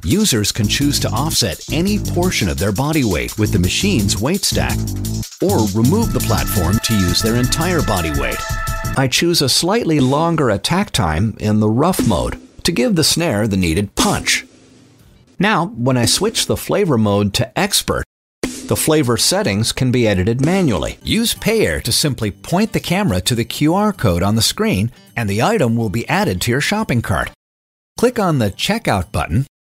Users can choose to offset any portion of their body weight with the machine's weight stack, or remove the platform to use their entire body weight. I choose a slightly longer attack time in the rough mode to give the snare the needed punch. Now, when I switch the flavor mode to expert, the flavor settings can be edited manually. Use Payeer to simply point the camera to the QR code on the screen, and the item will be added to your shopping cart. Click on the Checkout button